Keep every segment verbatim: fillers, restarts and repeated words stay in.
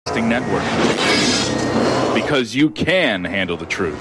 Network. Because you can handle the truth.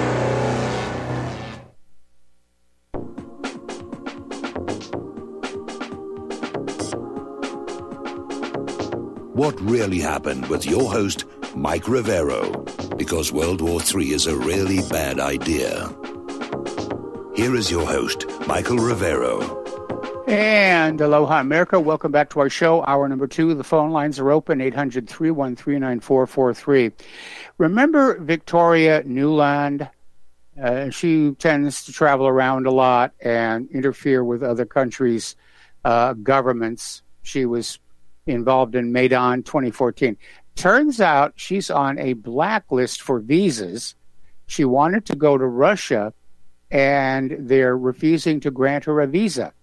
What really happened with your host, Mike Rivero, because World War Three is a really bad idea. Here is your host, Michael Rivero. And aloha, America. Welcome back to our show, hour number two. The phone lines are open, eight hundred, three one three, nine four four three. Remember Victoria Nuland? Uh, she tends to travel around a lot and interfere with other countries' uh, governments. She was involved in Maidan twenty fourteen. Turns out she's on a blacklist for visas. She wanted to go to Russia, and they're refusing to grant her a visa.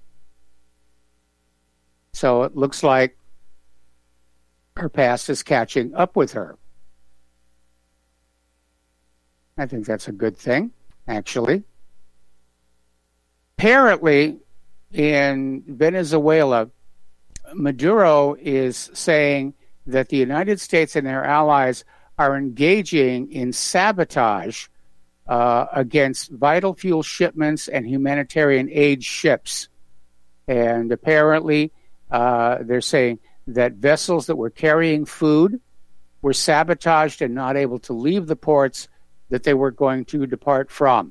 So it looks like her past is catching up with her. I think that's a good thing, actually. Apparently, in Venezuela, Maduro is saying that the United States and their allies are engaging in sabotage uh, against vital fuel shipments and humanitarian aid ships. And apparently, uh, they're saying that vessels that were carrying food were sabotaged and not able to leave the ports that they were going to depart from.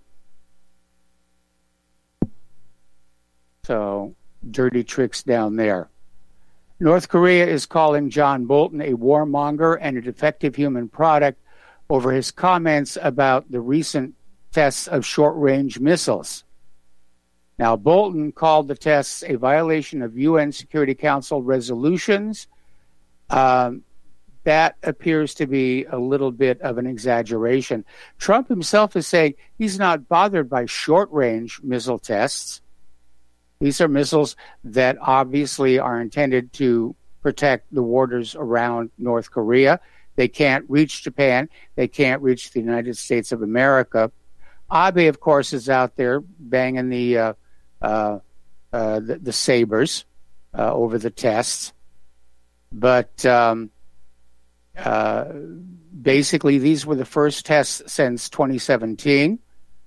So, dirty tricks down there. North Korea is calling John Bolton a warmonger and a defective human product over his comments about the recent tests of short-range missiles. Now, Bolton called the tests a violation of U N Security Council resolutions. Um, that appears to be a little bit of an exaggeration. Trump himself is saying he's not bothered by short-range missile tests. These are missiles that obviously are intended to protect the waters around North Korea. They can't reach Japan. They can't reach the United States of America. Abe, of course, is out there banging the uh, uh, uh, the, the sabers uh, over the tests. But um, uh, basically, these were the first tests since twenty seventeen.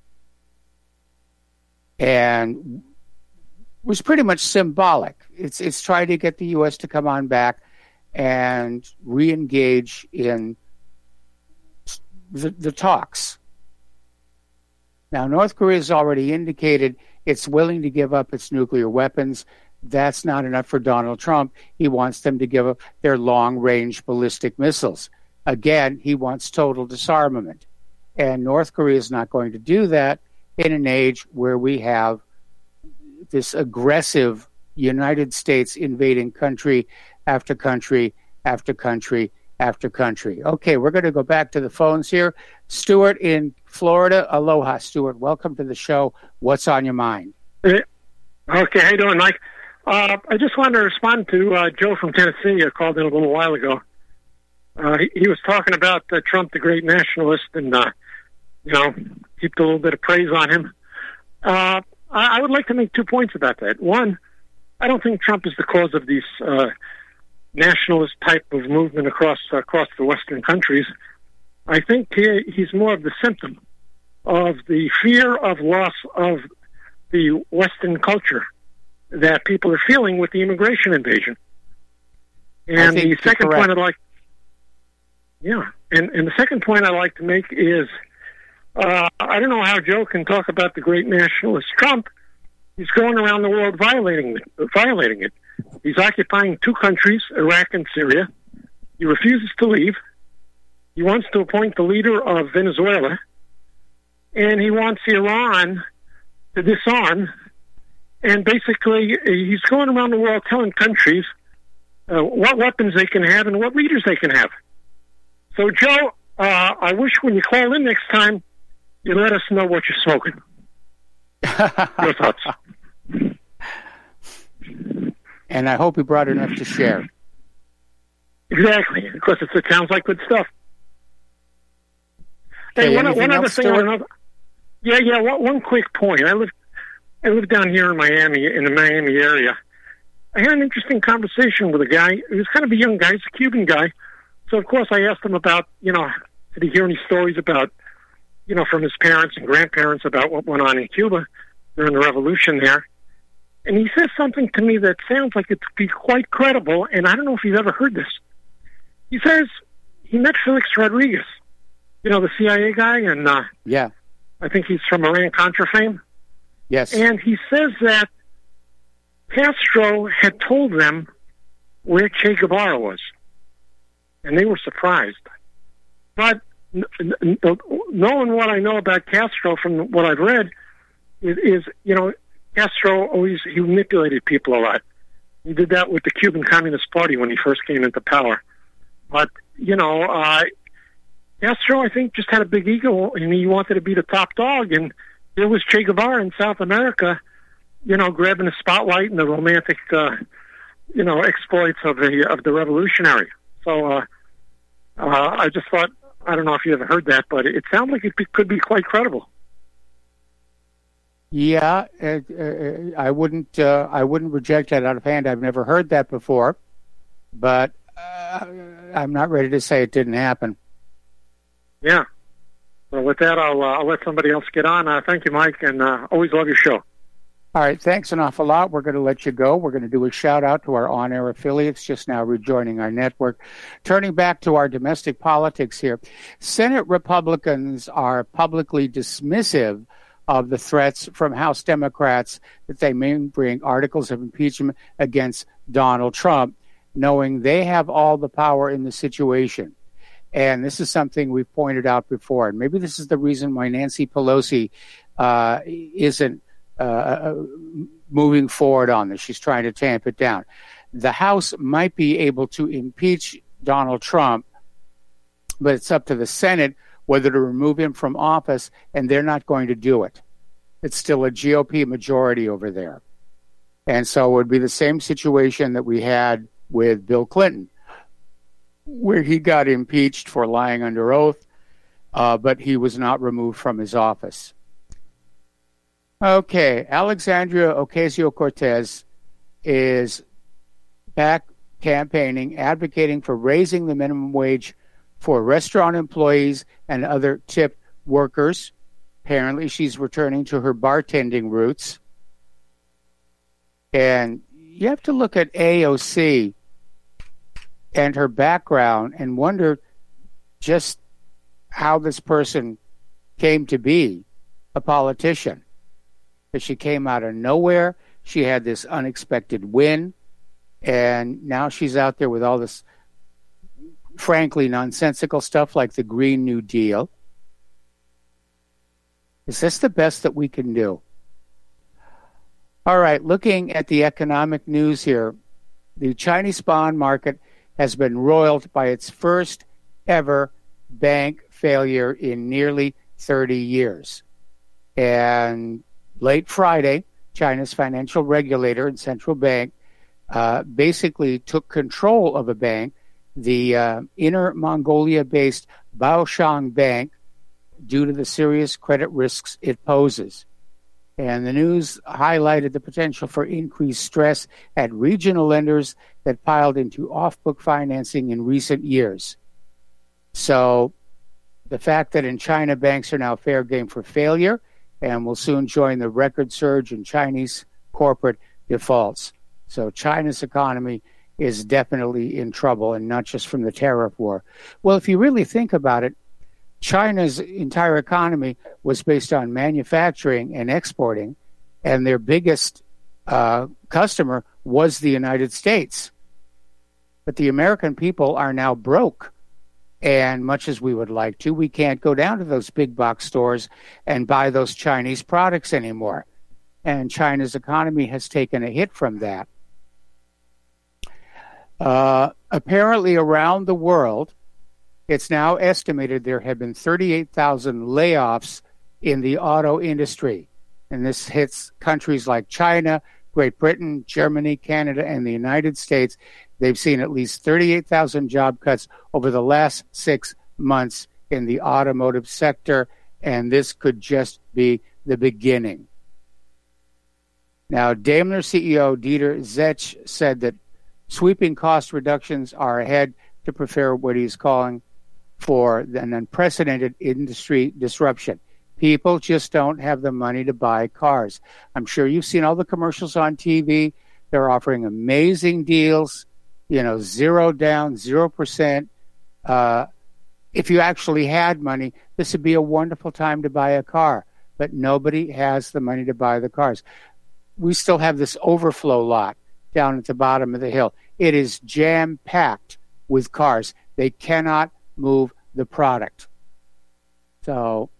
And was pretty much symbolic. It's it's trying to get the U S to come on back and re-engage in the, the talks. Now, North Korea has already indicated it's willing to give up its nuclear weapons. That's not enough for Donald Trump. He wants them to give up their long-range ballistic missiles. Again, he wants total disarmament. And North Korea is not going to do that in an age where we have this aggressive United States invading country after country after country after country. Okay, we're going to go back to the phones here. Stuart in Florida. Aloha, Stuart. Welcome to the show. What's on your mind? Okay, how you doing, Mike? Uh, I just wanted to respond to uh, Joe from Tennessee. I called in a little while ago. Uh, he, he was talking about uh, Trump, the great nationalist, and, uh, you know, heaped a little bit of praise on him. Uh, I, I would like to make two points about that. One, I don't think Trump is the cause of these uh, nationalist type of movement across uh, across the Western countries. I think he, he's more of the symptom of the fear of loss of the Western culture that people are feeling with the immigration invasion. And the second correct. point I'd like, yeah, and, and the second point I'd like to make is, uh, I don't know how Joe can talk about the great nationalist Trump. He's going around the world violating it, violating it. He's occupying two countries, Iraq and Syria. He refuses to leave. He wants to appoint the leader of Venezuela. And he wants Iran to disarm. And basically, he's going around the world telling countries uh, what weapons they can have and what leaders they can have. So, Joe, uh, I wish when you call in next time, you let us know what you're smoking. Your thoughts? And I hope you brought enough to share. Exactly, because it's, it sounds like good stuff. Okay, hey, one, anything one other else, thing. Stuart? Another, yeah, yeah. One, one quick point. I live, I live down here in Miami, in the Miami area. I had an interesting conversation with a guy. He was kind of a young guy. He's a Cuban guy, So, of course, I asked him about, you know, did he hear any stories about, you know, from his parents and grandparents about what went on in Cuba during the revolution there. And he says something to me that sounds like it could be quite credible, and I don't know if he's ever heard this. He says he met Felix Rodriguez, you know, the C I A guy, and uh, yeah, I think he's from Iran-Contra fame. Yes. And he says that Castro had told them where Che Guevara was, and they were surprised. But n- n- knowing what I know about Castro from what I've read is, is, you know, Castro always he manipulated people a lot. He did that with the Cuban Communist Party when he first came into power. But, you know, uh, Castro, I think, just had a big ego, and he wanted to be the top dog. And there was Che Guevara in South America, you know, grabbing the spotlight and the romantic, uh, you know, exploits of the of the revolutionary. So uh, uh, I just thought, I don't know if you ever heard that, but it sounds like it be, could be quite credible. Yeah, uh, uh, I wouldn't. Uh, I wouldn't reject that out of hand. I've never heard that before, but uh, I'm not ready to say it didn't happen. Yeah. Well, with that, I'll uh, I'll let somebody else get on. Uh, thank you, Mike, and uh, always love your show. All right, thanks an awful lot. We're going to let you go. We're going to do a shout out to our on-air affiliates just now rejoining our network. Turning back to our domestic politics here, Senate Republicans are publicly dismissive of the threats from House Democrats that they may bring articles of impeachment against Donald Trump, knowing they have all the power in the situation. And this is something we've pointed out before. And maybe this is the reason why Nancy Pelosi uh, isn't uh, moving forward on this. She's trying to tamp it down. The House might be able to impeach Donald Trump, but it's up to the Senate whether to remove him from office, and they're not going to do it. It's still a G O P majority over there. And so it would be the same situation that we had with Bill Clinton, where he got impeached for lying under oath, uh, but he was not removed from his office. Okay, Alexandria Ocasio-Cortez is back campaigning, advocating for raising the minimum wage for restaurant employees and other tip workers. Apparently, she's returning to her bartending roots. And you have to look at A O C and her background and wonder just how this person came to be a politician. Because she came out of nowhere. She had this unexpected win. And now she's out there with all this, frankly, nonsensical stuff like the Green New Deal. Is this the best that we can do? All right, looking at the economic news here, the Chinese bond market has been roiled by its first ever bank failure in nearly thirty years. And late Friday, China's financial regulator and central bank uh, basically took control of a bank, the uh, Inner Mongolia-based Baoshan Bank, due to the serious credit risks it poses. And the news highlighted the potential for increased stress at regional lenders that piled into off-book financing in recent years. So the fact that in China banks are now fair game for failure and will soon join the record surge in Chinese corporate defaults. So China's economy is definitely in trouble, and not just from the tariff war. Well, if you really think about it, China's entire economy was based on manufacturing and exporting, and their biggest uh, customer was the United States. But the American people are now broke, and much as we would like to, we can't go down to those big box stores and buy those Chinese products anymore. And China's economy has taken a hit from that. Uh, apparently around the world, it's now estimated there have been thirty-eight thousand layoffs in the auto industry. And this hits countries like China, Great Britain, Germany, Canada, and the United States. They've seen at least thirty-eight thousand job cuts over the last six months in the automotive sector, and this could just be the beginning. Now, Daimler C E O Dieter Zetsche said that sweeping cost reductions are ahead to prepare what he's calling for an unprecedented industry disruption. People just don't have the money to buy cars. I'm sure you've seen all the commercials on T V. They're offering amazing deals, you know, zero down, zero percent. Uh, if you actually had money, this would be a wonderful time to buy a car. But nobody has the money to buy the cars. We still have this overflow lot down at the bottom of the hill. It is jam-packed with cars. They cannot move the product. So,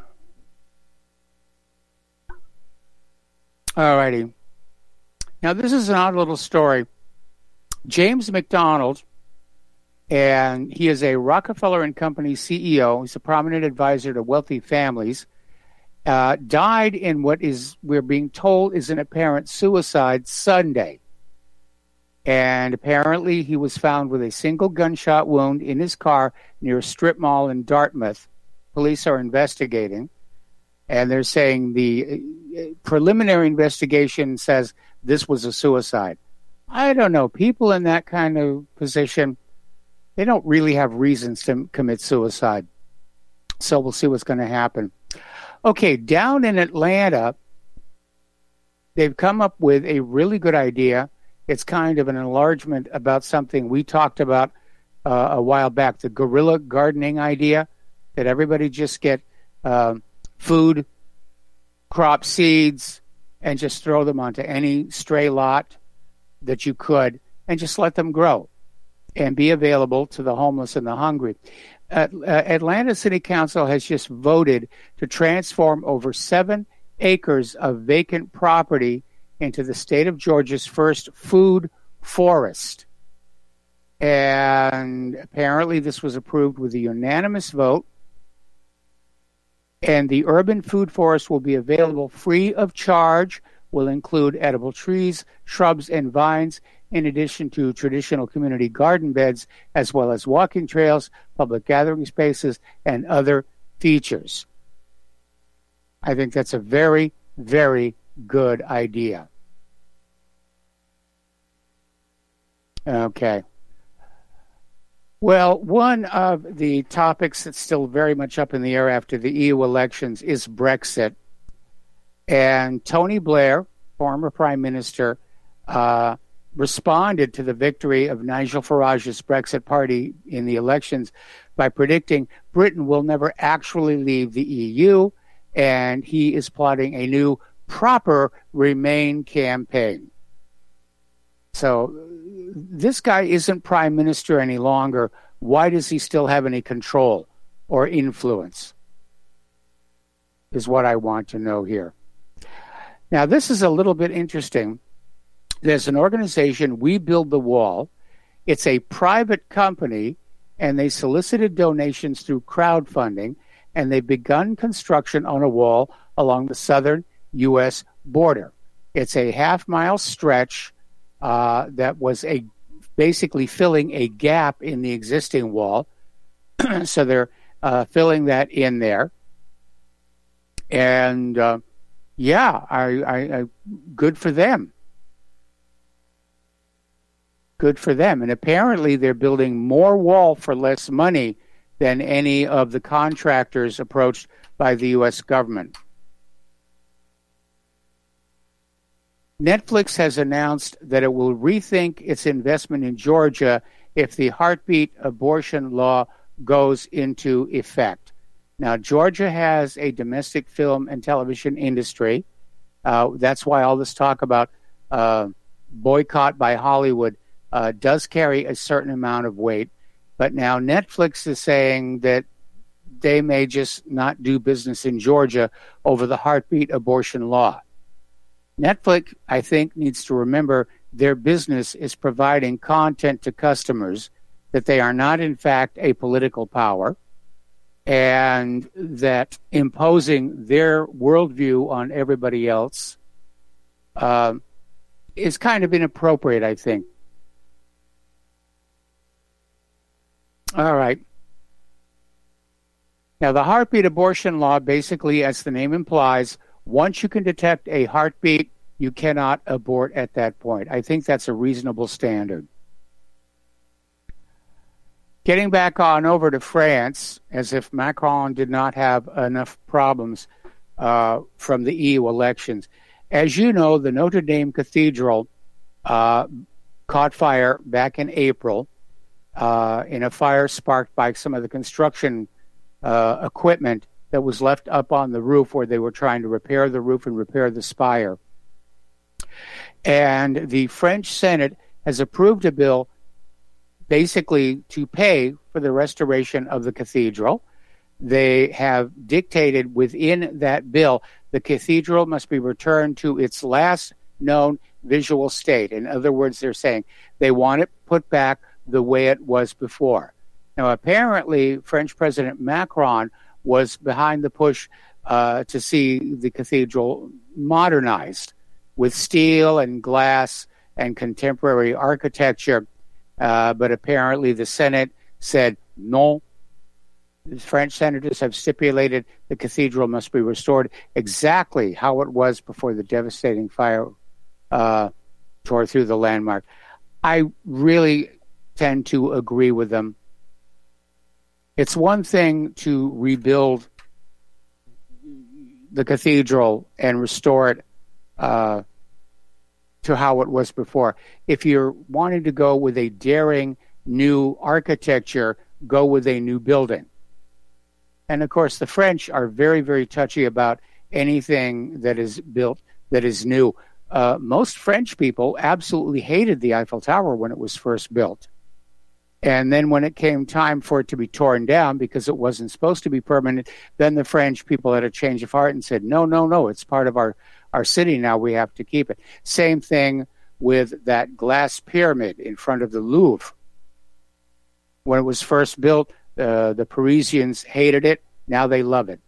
all righty. Now, this is an odd little story. James McDonald, and he is a Rockefeller and Company C E O. He's a prominent advisor to wealthy families. Uh, died in what is, we're being told, is an apparent suicide Sunday. And apparently he was found with a single gunshot wound in his car near a strip mall in Dartmouth. Police are investigating. And they're saying the preliminary investigation says this was a suicide. I don't know. People in that kind of position, they don't really have reasons to commit suicide. So we'll see what's going to happen. Okay, down in Atlanta, they've come up with a really good idea. It's kind of an enlargement about something we talked about uh, a while back, the guerrilla gardening idea, that everybody just get uh, food, crop seeds, and just throw them onto any stray lot that you could, and just let them grow and be available to the homeless and the hungry. Uh, uh, Atlanta City Council has just voted to transform over seven acres of vacant property into the state of Georgia's first food forest. And apparently this was approved with a unanimous vote. And the urban food forest will be available free of charge, will include edible trees, shrubs, and vines, in addition to traditional community garden beds, as well as walking trails, public gathering spaces, and other features. I think that's a very, very good idea. Okay. Well, one of the topics that's still very much up in the air after the E U elections is Brexit. And Tony Blair, former Prime Minister, uh, responded to the victory of Nigel Farage's Brexit party in the elections by predicting Britain will never actually leave the E U, and he is plotting a new proper Remain campaign. So this guy isn't Prime Minister any longer. Why does he still have any control or influence? Is what I want to know here. Now, this is a little bit interesting. There's an organization, We Build the Wall. It's a private company, and they solicited donations through crowdfunding, and they've begun construction on a wall along the southern U S border. It's a half-mile stretch uh, that was a basically filling a gap in the existing wall. So they're uh, filling that in there. And, uh, yeah, I, I, I, good for them. Good for them. And apparently they're building more wall for less money than any of the contractors approached by the U S government. Netflix has announced that it will rethink its investment in Georgia if the heartbeat abortion law goes into effect. Now, Georgia has a domestic film and television industry. Uh, that's why all this talk about uh, boycott by Hollywood uh, does carry a certain amount of weight. But now Netflix is saying that they may just not do business in Georgia over the heartbeat abortion law. Netflix, I think, needs to remember their business is providing content to customers, that they are not, in fact, a political power, and that imposing their worldview on everybody else uh, is kind of inappropriate, I think. All right. Now, the heartbeat abortion law, basically, as the name implies, once you can detect a heartbeat, you cannot abort at that point. I think that's a reasonable standard. Getting back on over to France, as if Macron did not have enough problems uh, from the E U elections. As you know, the Notre Dame Cathedral uh, caught fire back in April uh, in a fire sparked by some of the construction uh, equipment that was left up on the roof where they were trying to repair the roof and repair the spire. And the French Senate has approved a bill basically to pay for the restoration of the cathedral. They have dictated within that bill the cathedral must be returned to its last known visual state. In other words, they're saying they want it put back the way it was before. Now, apparently, French President Macron was behind the push uh, to see the cathedral modernized with steel and glass and contemporary architecture. Uh, but apparently the Senate said no. The French senators have stipulated the cathedral must be restored exactly how it was before the devastating fire uh, tore through the landmark. I really tend to agree with them. It's one thing to rebuild the cathedral and restore it uh, to how it was before. If you're wanting to go with a daring new architecture, go with a new building. And of course, the French are very, very touchy about anything that is built that is new. Uh, most French people absolutely hated the Eiffel Tower when it was first built. And then when it came time for it to be torn down because it wasn't supposed to be permanent, then the French people had a change of heart and said, no, no, no, it's part of our, our city now. We have to keep it. Same thing with that glass pyramid in front of the Louvre. When it was first built, uh, the Parisians hated it. Now they love it.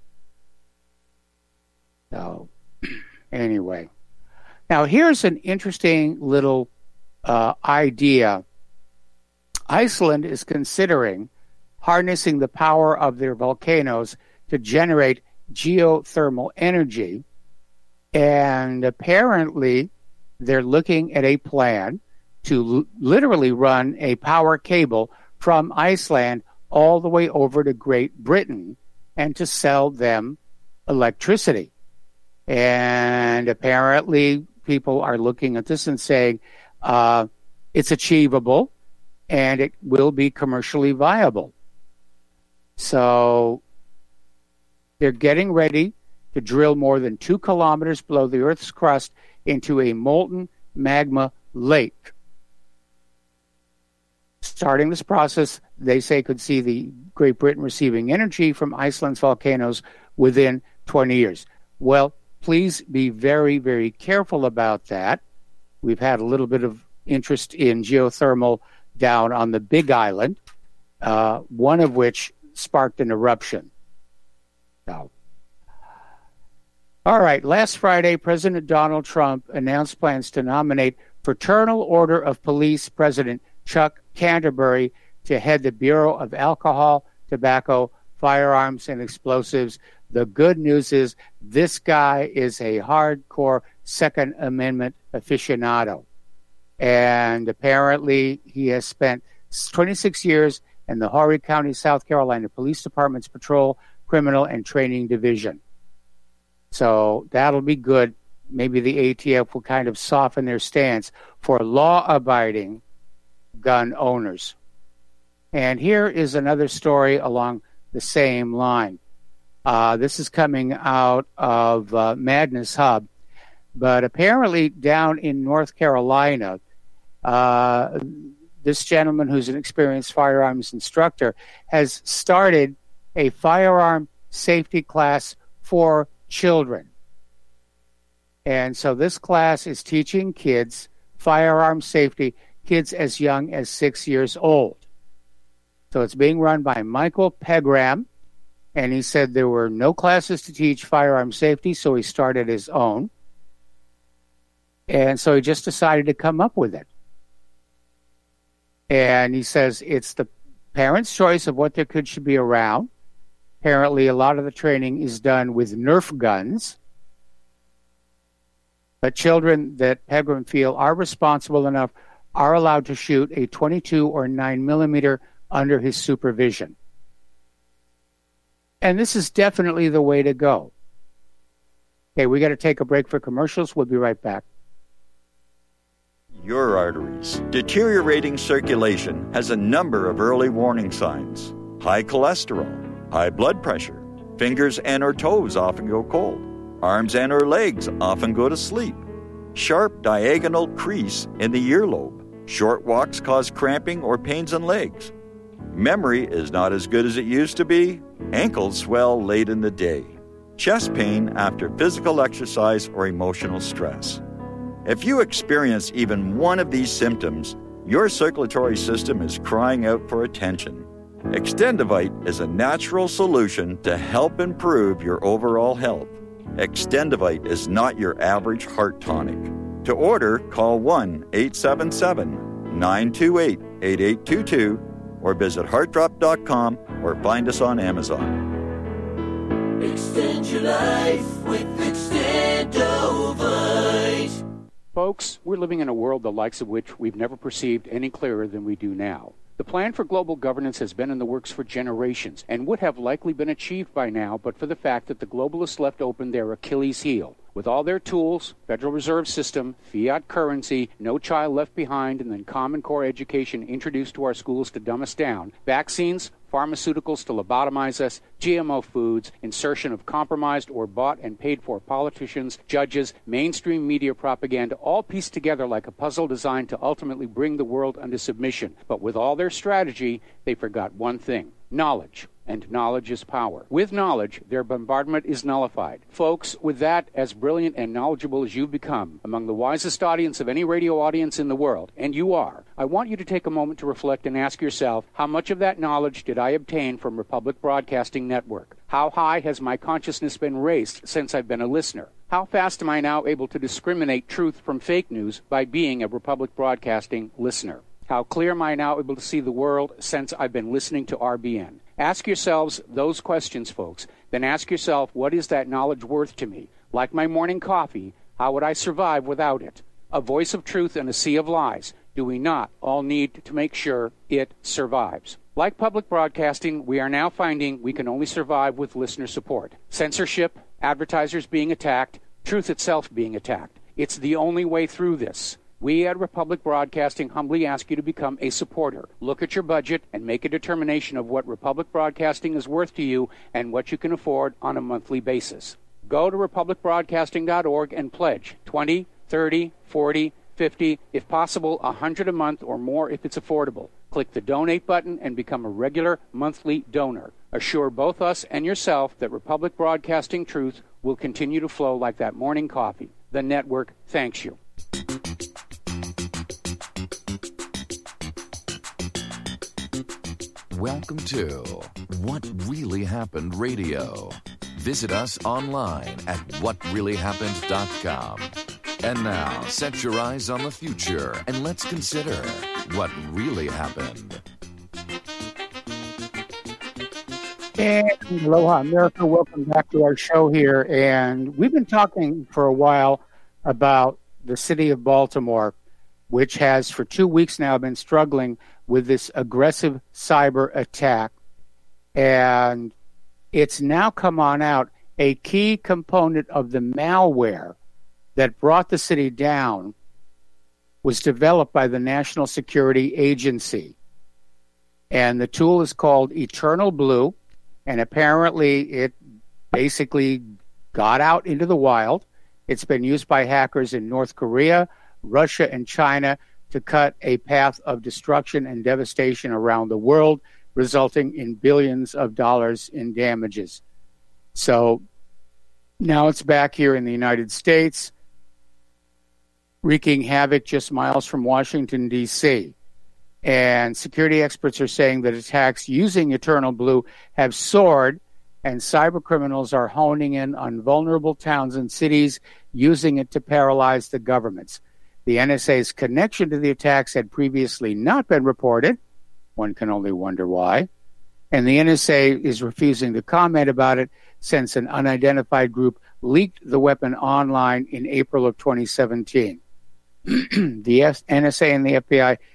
So, anyway. Now, here's an interesting little uh, idea. Iceland is considering harnessing the power of their volcanoes to generate geothermal energy. And apparently, they're looking at a plan to l- literally run a power cable from Iceland all the way over to Great Britain and to sell them electricity. And apparently, people are looking at this and saying uh, it's achievable and it will be commercially viable. So they're getting ready to drill more than two kilometers below the Earth's crust into a molten magma lake. Starting this process, they say, could see the Great Britain receiving energy from Iceland's volcanoes within twenty years. Well, please be very, very careful about that. We've had a little bit of interest in geothermal down on the Big Island, uh, one of which sparked an eruption. So, all right, last Friday, President Donald Trump announced plans to nominate Fraternal Order of Police President Chuck Canterbury to head the Bureau of Alcohol, Tobacco, Firearms, and Explosives. The good news is this guy is a hardcore Second Amendment aficionado. And apparently he has spent twenty-six years in the Horry County, South Carolina Police Department's Patrol, Criminal, and Training Division. So that'll be good. Maybe the A T F will kind of soften their stance for law-abiding gun owners. And here is another story along the same line. Uh, this is coming out of uh, Madness Hub. But apparently down in North Carolina, uh, this gentleman who's an experienced firearms instructor has started a firearm safety class for children. And so this class is teaching kids firearm safety, kids as young as six years old. So it's being run by Michael Pegram, and he said there were no classes to teach firearm safety, so he started his own. And so he just decided to come up with it. And he says it's the parents' choice of what their kids should be around. Apparently, a lot of the training is done with Nerf guns. But children that Pegram feel are responsible enough are allowed to shoot a twenty-two or nine millimeter under his supervision. And this is definitely the way to go. Okay, we got to take a break for commercials. We'll be right back. Your arteries. Deteriorating circulation has a number of early warning signs. High cholesterol, high blood pressure. Fingers and or toes often go cold. Arms and or legs often go to sleep. Sharp diagonal crease in the earlobe. Short walks cause cramping or pains in legs. Memory is not as good as it used to be. Ankles swell late in the day. Chest pain after physical exercise or emotional stress. If you experience even one of these symptoms, your circulatory system is crying out for attention. Extendivite is a natural solution to help improve your overall health. Extendivite is not your average heart tonic. To order, call one eight seven seven, nine two eight, eight eight two two or visit heart drop dot com or find us on Amazon. Extend your life with Extendovite. Folks, we're living in a world the likes of which we've never perceived any clearer than we do now. The plan for global governance has been in the works for generations and would have likely been achieved by now but for the fact that the globalists left open their Achilles heel. With all their tools, Federal Reserve System, fiat currency, no child left behind, and then Common Core education introduced to our schools to dumb us down, vaccines, pharmaceuticals to lobotomize us, G M O foods, insertion of compromised or bought and paid for politicians, judges, mainstream media propaganda, all pieced together like a puzzle designed to ultimately bring the world under submission. But with all their strategy, they forgot one thing: knowledge. And knowledge is power. With knowledge, their bombardment is nullified. Folks, with that, as brilliant and knowledgeable as you've become, among the wisest audience of any radio audience in the world, and you are, I want you to take a moment to reflect and ask yourself, how much of that knowledge did I obtain from Republic Broadcasting Network? How high has my consciousness been raised since I've been a listener? How fast am I now able to discriminate truth from fake news by being a Republic Broadcasting listener? How clear am I now able to see the world since I've been listening to R B N? Ask yourselves those questions, folks. Then ask yourself, what is that knowledge worth to me? Like my morning coffee, how would I survive without it? A voice of truth in a sea of lies. Do we not all need to make sure it survives? Like public broadcasting, we are now finding we can only survive with listener support. Censorship, advertisers being attacked, truth itself being attacked. It's the only way through this. We at Republic Broadcasting humbly ask you to become a supporter. Look at your budget and make a determination of what Republic Broadcasting is worth to you and what you can afford on a monthly basis. Go to republic broadcasting dot org and pledge twenty, thirty, forty, fifty, if possible one hundred a month or more if it's affordable. Click the donate button and become a regular monthly donor. Assure both us and yourself that Republic Broadcasting truth will continue to flow like that morning coffee. The network thanks you. Welcome to What Really Happened Radio. Visit us online at what really happened dot com. And now, set your eyes on the future and let's consider what really happened. And aloha, America. Welcome back to our show here. And we've been talking for a while about the city of Baltimore, which has for two weeks now been struggling with this aggressive cyber attack. And it's now come on out, a key component of the malware that brought the city down was developed by the National Security Agency. And the tool is called Eternal Blue, and apparently it basically got out into the wild. It's been used by hackers in North Korea, Russia, and China to cut a path of destruction and devastation around the world, resulting in billions of dollars in damages. So now it's back here in the United States, wreaking havoc just miles from Washington, D C And security experts are saying that attacks using Eternal Blue have soared, and cyber criminals are honing in on vulnerable towns and cities, using it to paralyze the governments. The N S A's connection to the attacks had previously not been reported. One can only wonder why. And the N S A is refusing to comment about it since an unidentified group leaked the weapon online in April of twenty seventeen. The N S A and the F B I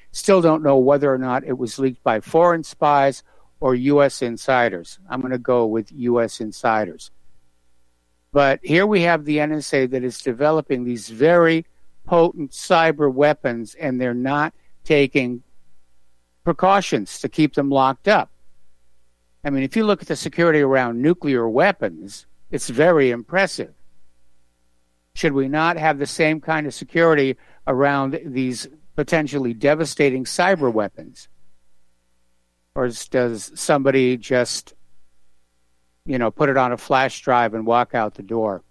Still don't know whether or not it was leaked by foreign spies or U S insiders. I'm going to go with U S insiders. But here we have the N S A that is developing these very potent cyber weapons, and they're not taking precautions to keep them locked up. I mean, if you look at the security around nuclear weapons, it's very impressive. Should we not have the same kind of security around these potentially devastating cyber weapons? Or does somebody just, you know, put it on a flash drive and walk out the door?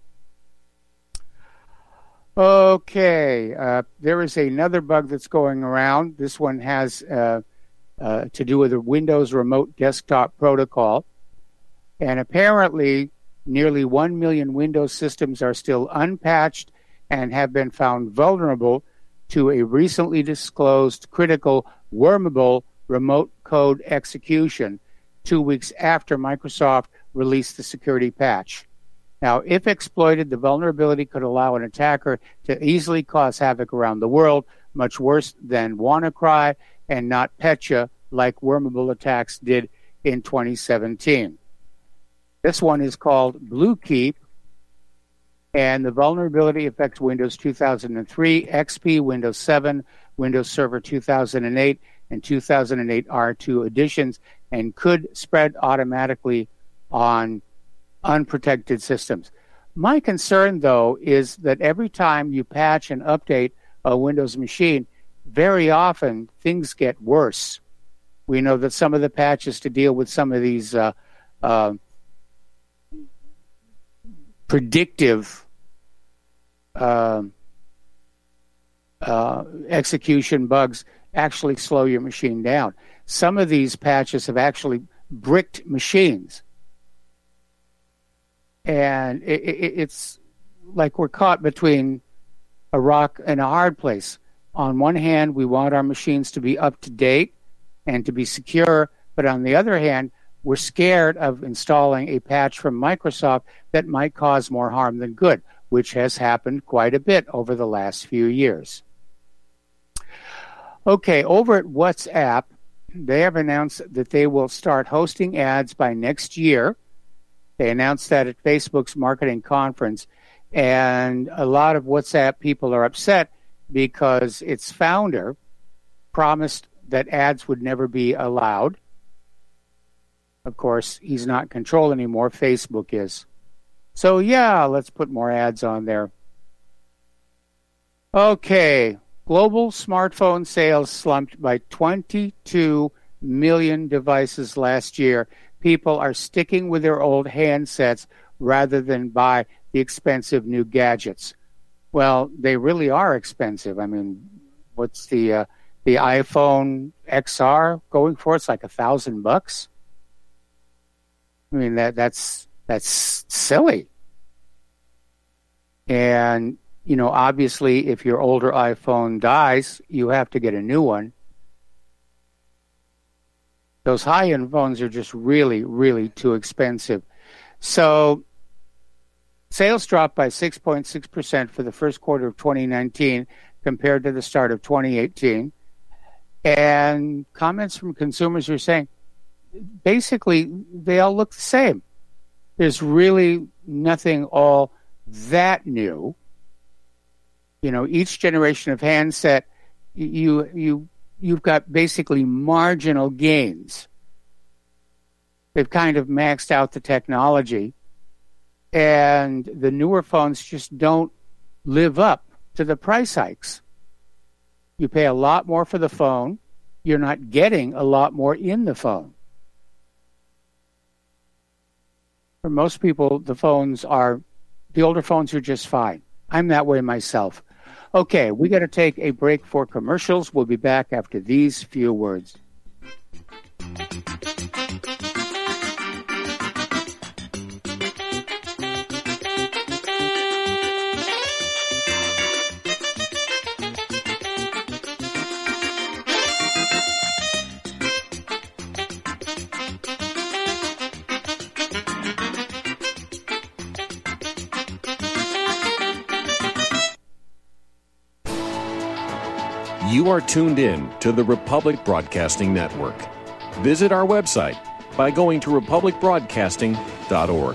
Okay, uh, there is another bug that's going around. This one has uh, uh, to do with the Windows Remote Desktop Protocol. And apparently, nearly one million Windows systems are still unpatched and have been found vulnerable to a recently disclosed critical wormable remote code execution two weeks after Microsoft released the security patch. Now, if exploited, the vulnerability could allow an attacker to easily cause havoc around the world, much worse than WannaCry and NotPetya, like wormable attacks did in twenty seventeen. This one is called Bluekeep, and the vulnerability affects Windows two thousand three, X P, Windows seven, Windows Server two thousand eight, and two thousand eight R two editions, and could spread automatically on unprotected systems. My concern, though, is that every time you patch and update a Windows machine, very often things get worse. We know that some of the patches to deal with some of these uh, uh, predictive uh, uh, execution bugs actually slow your machine down. Some of these patches have actually bricked machines. And it, it, it's like we're caught between a rock and a hard place. On one hand, we want our machines to be up to date and to be secure, but on the other hand, we're scared of installing a patch from Microsoft that might cause more harm than good, which has happened quite a bit over the last few years. Okay, over at WhatsApp, they have announced that they will start hosting ads by next year. They announced that at Facebook's marketing conference, and a lot of WhatsApp people are upset because its founder promised that ads would never be allowed. Of course, he's not in control anymore. Facebook is. So, yeah, let's put more ads on there. Okay, global smartphone sales slumped by twenty-two million devices last year. People are sticking with their old handsets rather than buy the expensive new gadgets. Well, they really are expensive. I mean, what's the uh, the iPhone X R going for? It's like a thousand bucks. I mean, that that's that's silly. And you know, obviously, if your older iPhone dies, you have to get a new one. Those high-end phones are just really, really too expensive. So sales dropped by six point six percent for the first quarter of twenty nineteen compared to the start of twenty eighteen. And comments from consumers are saying, basically, they all look the same. There's really nothing all that new. You know, each generation of handset, you you you've got basically marginal gains. They've kind of maxed out the technology, and the newer phones just don't live up to the price hikes. You pay a lot more for the phone. You're not getting a lot more in the phone. For most people, the phones are, the older phones are just fine. I'm that way myself. Okay, we got to take a break for commercials. We'll be back after these few words. You are tuned in to the Republic Broadcasting Network. Visit our website by going to republic broadcasting dot org.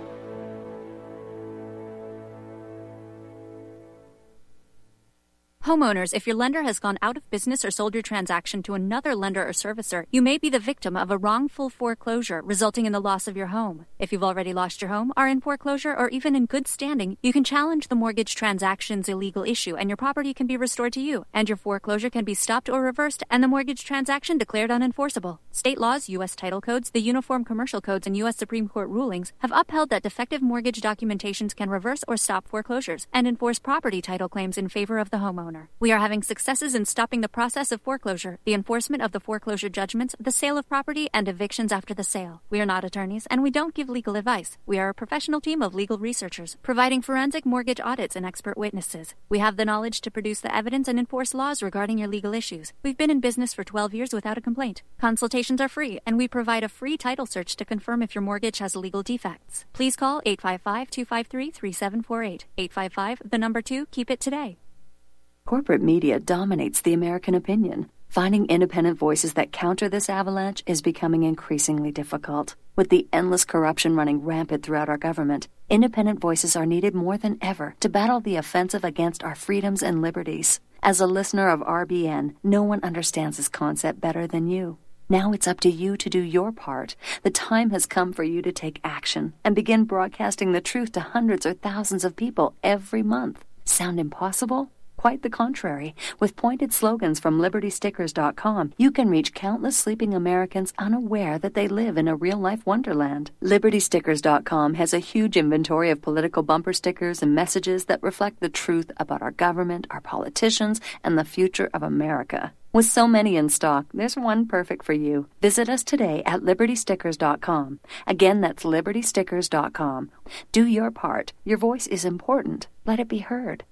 Homeowners, if your lender has gone out of business or sold your transaction to another lender or servicer, you may be the victim of a wrongful foreclosure, resulting in the loss of your home. If you've already lost your home, are in foreclosure, or even in good standing, you can challenge the mortgage transaction's illegal issue, and your property can be restored to you, and your foreclosure can be stopped or reversed, and the mortgage transaction declared unenforceable. State laws, U S title codes, the Uniform Commercial Codes, and U S Supreme Court rulings have upheld that defective mortgage documentations can reverse or stop foreclosures and enforce property title claims in favor of the homeowner. We are having successes in stopping the process of foreclosure, the enforcement of the foreclosure judgments, the sale of property, and evictions after the sale. We are not attorneys, and we don't give legal advice. We are a professional team of legal researchers, providing forensic mortgage audits and expert witnesses. We have the knowledge to produce the evidence and enforce laws regarding your legal issues. We've been in business for twelve years without a complaint. Consultations are free, and we provide a free title search to confirm if your mortgage has legal defects. Please call eight five five, two five three, three seven four eight. eight five five, the number two, keep it today. Corporate media dominates the American opinion. Finding independent voices that counter this avalanche is becoming increasingly difficult. With the endless corruption running rampant throughout our government, independent voices are needed more than ever to battle the offensive against our freedoms and liberties. As a listener of R B N, no one understands this concept better than you. Now it's up to you to do your part. The time has come for you to take action and begin broadcasting the truth to hundreds or thousands of people every month. Sound impossible? Quite the contrary. With pointed slogans from liberty stickers dot com, you can reach countless sleeping Americans unaware that they live in a real-life wonderland. liberty stickers dot com has a huge inventory of political bumper stickers and messages that reflect the truth about our government, our politicians, and the future of America. With so many in stock, there's one perfect for you. Visit us today at liberty stickers dot com. Again, that's liberty stickers dot com. Do your part. Your voice is important. Let it be heard.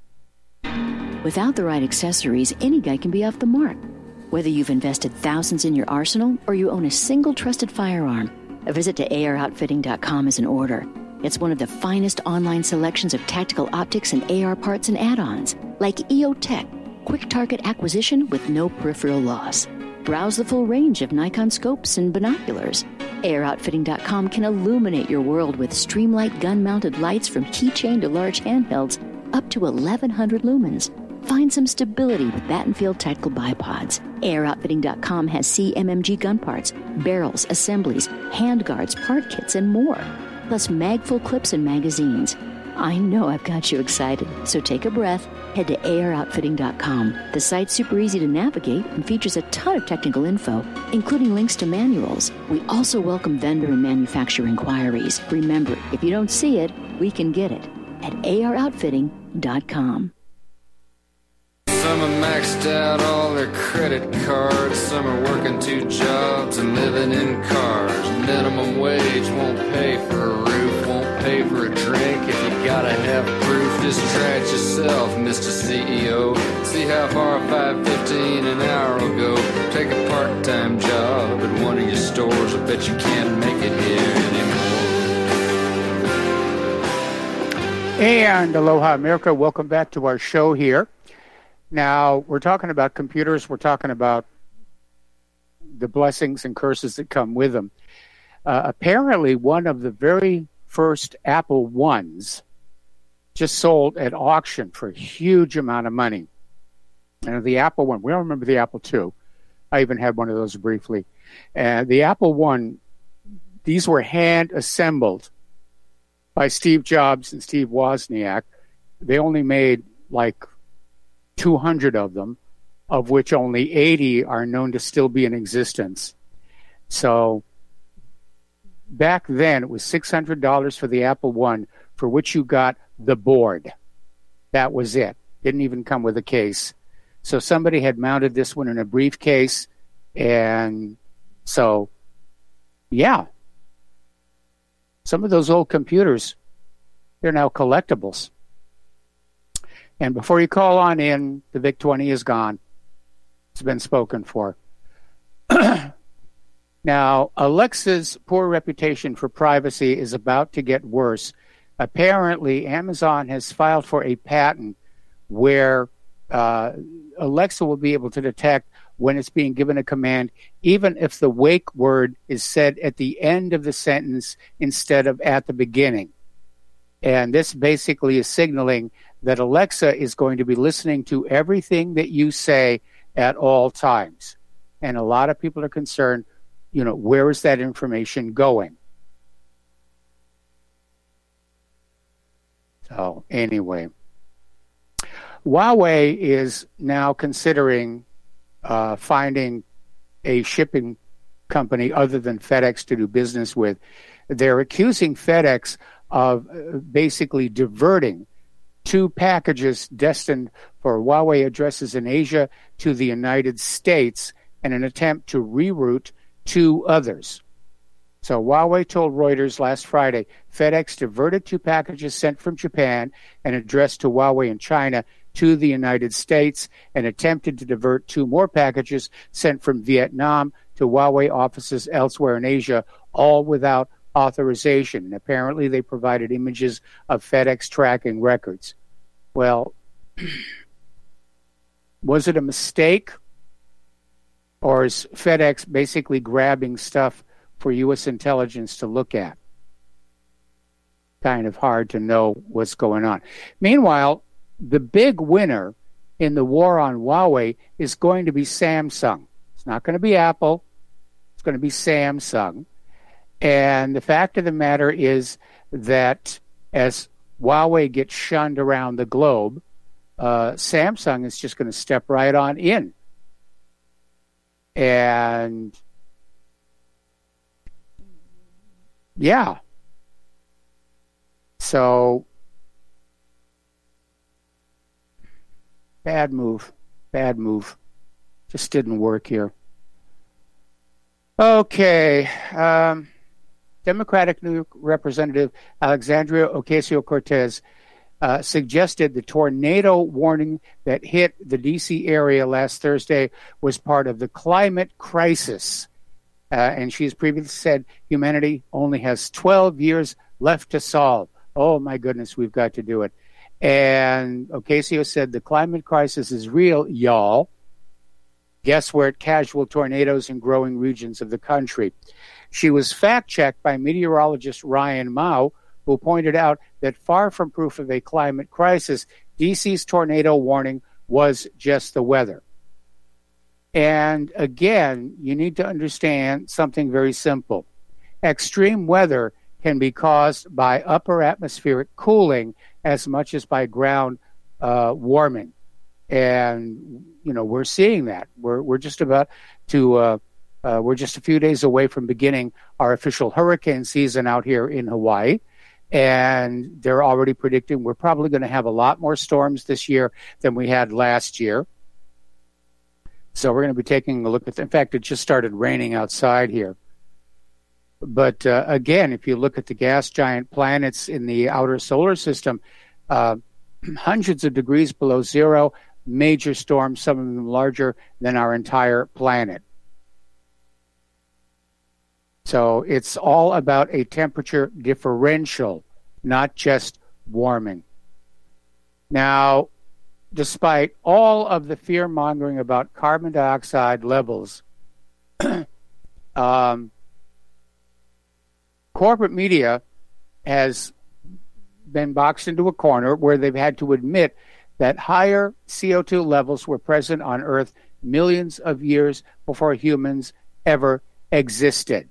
Without the right accessories, any guy can be off the mark. Whether you've invested thousands in your arsenal or you own a single trusted firearm, a visit to A R outfitting dot com is in order. It's one of the finest online selections of tactical optics and A R parts and add-ons, like E O Tech, quick target acquisition with no peripheral loss. Browse the full range of Nikon scopes and binoculars. A R outfitting dot com can illuminate your world with Streamlight gun-mounted lights from keychain to large handhelds up to eleven hundred lumens. Find some stability with Battenfield tactical bipods. A R outfitting dot com has C M M G gun parts, barrels, assemblies, handguards, part kits, and more. Plus mag-full clips and magazines. I know I've got you excited, so take a breath. Head to A R outfitting dot com. The site's super easy to navigate and features a ton of technical info, including links to manuals. We also welcome vendor and manufacturer inquiries. Remember, if you don't see it, we can get it at A R outfitting dot com. Some are maxed out all their credit cards. Some are working two jobs and living in cars. Minimum wage won't pay for a roof, won't pay for a drink. If you gotta have proof, just try it yourself, Mister C E O. See how far five fifteen an hour will go. Take a part-time job at one of your stores. I bet you can't make it here anymore. And aloha, America. Welcome back to our show here. Now, we're talking about computers. We're talking about the blessings and curses that come with them. Uh, apparently, one of the very first Apple ones just sold at auction for a huge amount of money. And the Apple one, we all remember the Apple two. I even had one of those briefly. And the Apple one, these were hand-assembled by Steve Jobs and Steve Wozniak. They only made like two hundred of them, of which only eighty are known to still be in existence. So back then, it was six hundred dollars for the Apple one, for which you got the board. That was it. Didn't even come with a case. So somebody had mounted this one in a briefcase, and so, yeah. Some of those old computers, they're now collectibles. And before you call on in, the VIC twenty is gone. It's been spoken for. Now, Alexa's poor reputation for privacy is about to get worse. Apparently, Amazon has filed for a patent where uh, Alexa will be able to detect when it's being given a command, even if the wake word is said at the end of the sentence instead of at the beginning. And this basically is signaling that Alexa is going to be listening to everything that you say at all times. And a lot of people are concerned, you know, where is that information going? So anyway, Huawei is now considering uh, finding a shipping company other than FedEx to do business with. They're accusing FedEx of uh, basically diverting two packages destined for Huawei addresses in Asia to the United States in an attempt to reroute two others. So Huawei told Reuters last Friday FedEx diverted two packages sent from Japan and addressed to Huawei in China to the United States and attempted to divert two more packages sent from Vietnam to Huawei offices elsewhere in Asia, all without authorization. And apparently they provided images of FedEx tracking records. Well, was it a mistake? Or is FedEx basically grabbing stuff for U S intelligence to look at? Kind of hard to know what's going on. Meanwhile, the big winner in the war on Huawei is going to be Samsung. It's not going to be Apple. It's going to be Samsung. And the fact of the matter is that as Huawei gets shunned around the globe, uh, Samsung is just going to step right on in. And yeah. So bad move. Bad move. Just didn't work here. Okay. Um, Democratic New York Representative Alexandria Ocasio-Cortez uh, suggested the tornado warning that hit the D C area last Thursday was part of the climate crisis. Uh, and she has previously said humanity only has twelve years left to solve. Oh, my goodness, we've got to do it. And Ocasio said the climate crisis is real, y'all. Guess where it casual tornadoes in growing regions of the country. She was fact-checked by meteorologist Ryan Mao, who pointed out that far from proof of a climate crisis, D C's tornado warning was just the weather. And again, you need to understand something very simple. Extreme weather can be caused by upper atmospheric cooling as much as by ground uh, warming. And, you know, we're seeing that. We're we're just about to, uh, uh, we're just a few days away from beginning our official hurricane season out here in Hawaii. And they're already predicting we're probably going to have a lot more storms this year than we had last year. So we're going to be taking a look at, in fact, it just started raining outside here. But uh, again, if you look at the gas giant planets in the outer solar system, uh, hundreds of degrees below zero, major storms, some of them larger than our entire planet. So it's all about a temperature differential, not just warming. Now, despite all of the fear-mongering about carbon dioxide levels, um, corporate media has been boxed into a corner where they've had to admit that higher C O two levels were present on Earth millions of years before humans ever existed.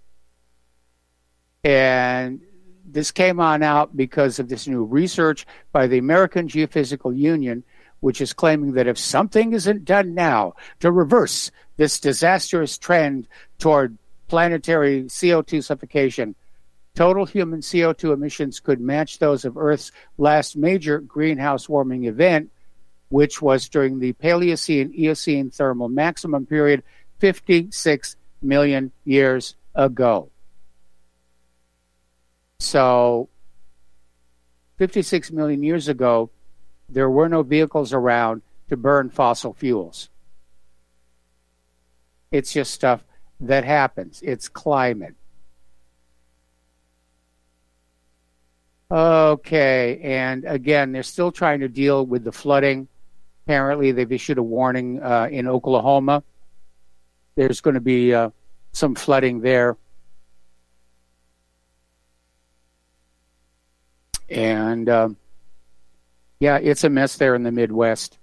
And this came on out because of this new research by the American Geophysical Union, which is claiming that if something isn't done now to reverse this disastrous trend toward planetary C O two suffocation, total human C O two emissions could match those of Earth's last major greenhouse warming event, which was during the Paleocene-Eocene thermal maximum period fifty-six million years ago. So, fifty-six million years ago, there were no vehicles around to burn fossil fuels. It's just stuff that happens. It's climate. Okay, and again, they're still trying to deal with the flooding Apparently, they've issued a warning uh, in Oklahoma. There's going to be uh, some flooding there. And, um, yeah, it's a mess there in the Midwest.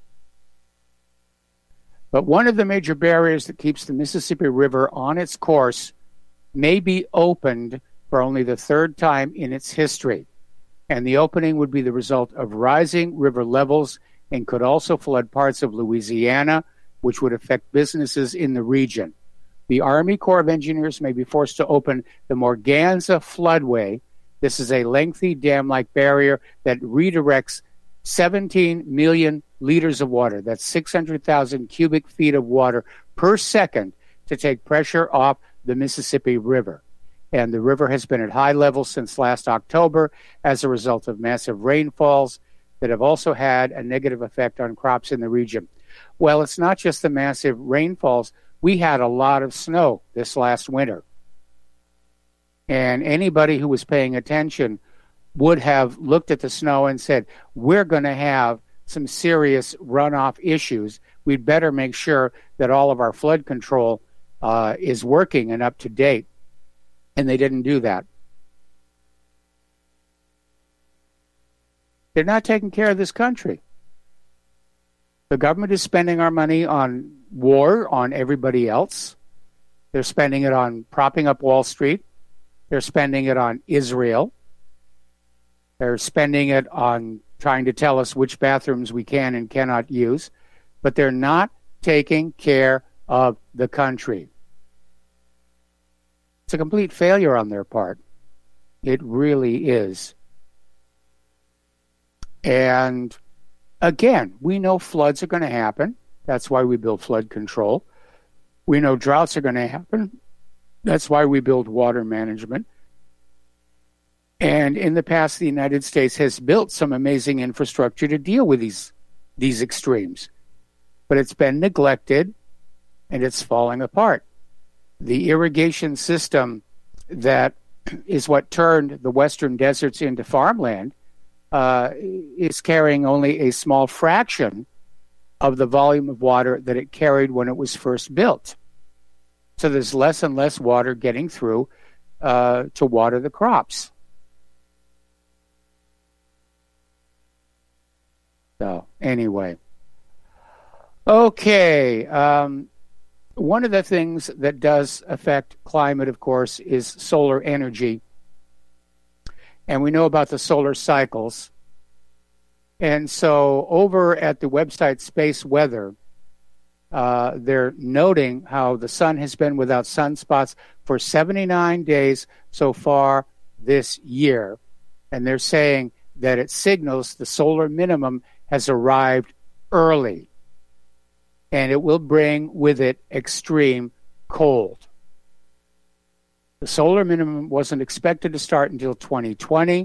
But one of the major barriers that keeps the Mississippi River on its course may be opened for only the third time in its history. And the opening would be the result of rising river levels and could also flood parts of Louisiana, which would affect businesses in the region. The Army Corps of Engineers may be forced to open the Morganza floodway. This is a lengthy dam-like barrier that redirects seventeen million liters of water. That's six hundred thousand cubic feet of water per second to take pressure off the Mississippi River. And the river has been at high levels since last October as a result of massive rainfalls that have also had a negative effect on crops in the region. Well, it's not just the massive rainfalls. We had a lot of snow this last winter. And anybody who was paying attention would have looked at the snow and said, we're going to have some serious runoff issues. We'd better make sure that all of our flood control uh, is working and up to date. And they didn't do that. They're not taking care of this country. The government is spending our money on war on everybody else. They're spending it on propping up Wall Street. They're spending it on Israel. They're spending it on trying to tell us which bathrooms we can and cannot use. But they're not taking care of the country. It's a complete failure on their part. It really is. And again, we know floods are going to happen. That's why we build flood control. We know droughts are going to happen. That's why we build water management. And in the past, the United States has built some amazing infrastructure to deal with these, these extremes. But it's been neglected, and it's falling apart. The irrigation system that is what turned the western deserts into farmland uh, is carrying only a small fraction of the volume of water that it carried when it was first built. So there's less and less water getting through uh, to water the crops. So anyway. Okay. Um, One of the things that does affect climate, of course, is solar energy. And we know about the solar cycles. And so over at the website Space Weather, uh, they're noting how the sun has been without sunspots for seventy-nine days so far this year. And they're saying that it signals the solar minimum has arrived early. And it will bring with it extreme cold. The solar minimum wasn't expected to start until twenty twenty.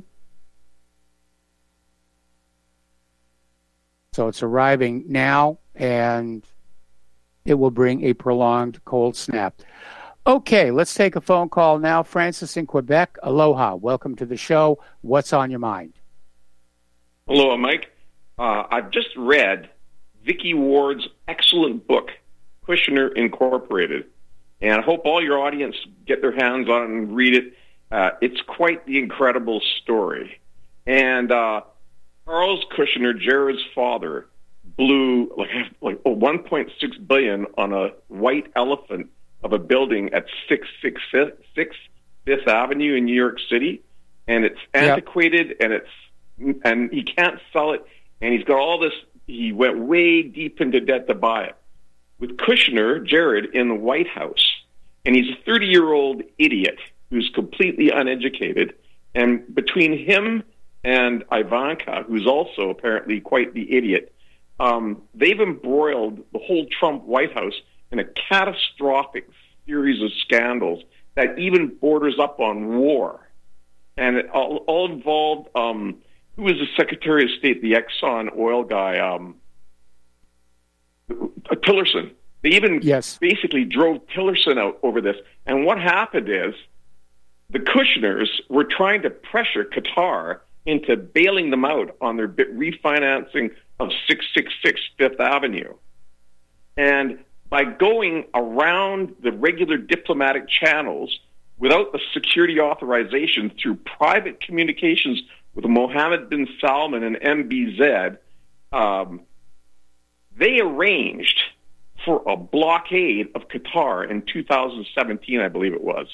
So it's arriving now, and it will bring a prolonged cold snap. Okay, let's take a phone call now. Francis in Quebec, aloha. Welcome to the show. What's on your mind? Aloha, Mike. Uh, I've just read Vicky Ward's excellent book, Kushner Incorporated. And I hope all your audience get their hands on it and read it. Uh, it's quite the incredible story. And uh, Charles Kushner, Jared's father, blew like, like one point six billion dollars on a white elephant of a building at six sixty-six Fifth Avenue in New York City. And it's antiquated, yep. and it's and he can't sell it. And he's got all this. He went way deep into debt to buy it. With Kushner, Jared, in the White House, and he's a thirty-year-old idiot who's completely uneducated, and between him and Ivanka, who's also apparently quite the idiot, um, they've embroiled the whole Trump White House in a catastrophic series of scandals that even borders up on war. And it all, all involved, um, who was the Secretary of State, the Exxon oil guy, um, Tillerson. They even yes. basically drove Tillerson out over this. And what happened is the Kushners were trying to pressure Qatar into bailing them out on their refinancing of six sixty-six Fifth Avenue. And by going around the regular diplomatic channels without the security authorization through private communications with Mohammed bin Salman and M B Z, um, they arranged for a blockade of Qatar in two thousand seventeen, I believe it was,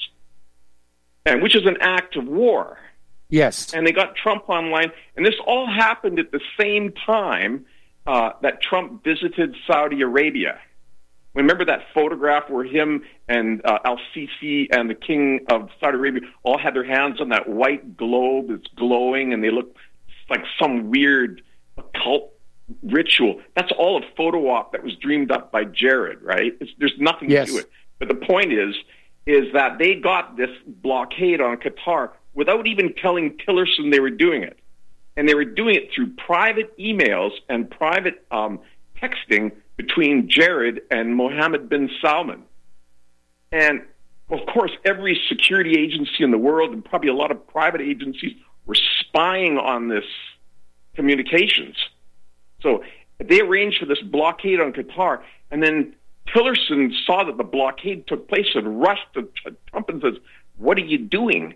and which is an act of war. Yes. And they got Trump online, and this all happened at the same time uh, that Trump visited Saudi Arabia. Remember that photograph where him and uh, Al-Sisi and the king of Saudi Arabia all had their hands on that white globe that's glowing, and they look like some weird occult ritual? That's all a photo op that was dreamed up by Jared, right? It's, there's nothing yes. to it. But the point is, is that they got this blockade on Qatar without even telling Tillerson they were doing it. And they were doing it through private emails and private um, texting between Jared and Mohammed bin Salman. And, of course, every security agency in the world and probably a lot of private agencies were spying on this communications. So they arranged for this blockade on Qatar, and then Tillerson saw that the blockade took place and rushed to Trump and says, "What are you doing?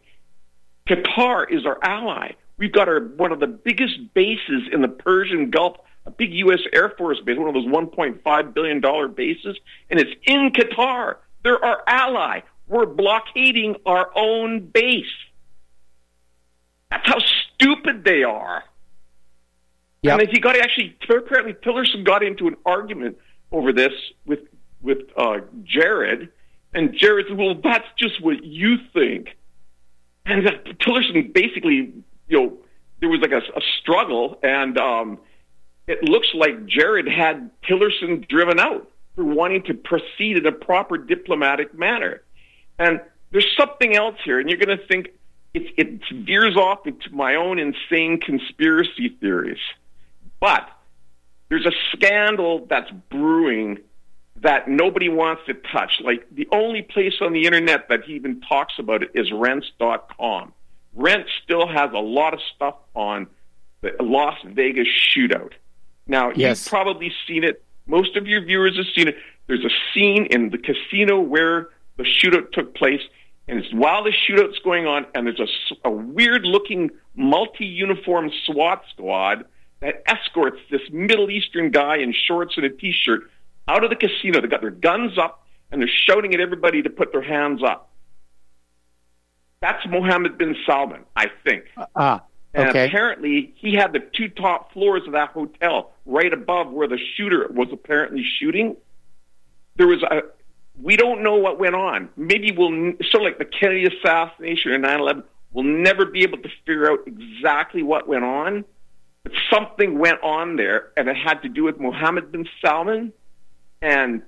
Qatar is our ally. We've got our one of the biggest bases in the Persian Gulf, a big U S Air Force base, one of those one point five billion dollars bases, and it's in Qatar. They're our ally. We're blockading our own base." That's how stupid they are. Yep. And he got actually, apparently Tillerson got into an argument over this with with uh, Jared, and Jared said, "Well, that's just what you think." And Tillerson basically, you know, there was like a, a struggle, and um, it looks like Jared had Tillerson driven out for wanting to proceed in a proper diplomatic manner. And there's something else here, and you're going to think it, it veers off into my own insane conspiracy theories. But there's a scandal that's brewing that nobody wants to touch. Like, the only place on the internet that he even talks about it is rents dot com. Rent still has a lot of stuff on the Las Vegas shootout. Now, yes. You've probably seen it. Most of your viewers have seen it. There's a scene in the casino where the shootout took place, and it's while the shootout's going on, and there's a, a weird-looking multi-uniform SWAT squad that escorts this Middle Eastern guy in shorts and a T-shirt out of the casino. They got their guns up, and they're shouting at everybody to put their hands up. That's Mohammed bin Salman, I think. Ah, and okay. apparently, he had the two top floors of that hotel right above where the shooter was apparently shooting. There was a... We don't know what went on. Maybe we'll... Sort of like the Kennedy assassination or nine eleven, we'll never be able to figure out exactly what went on. But something went on there, and it had to do with Mohammed bin Salman. And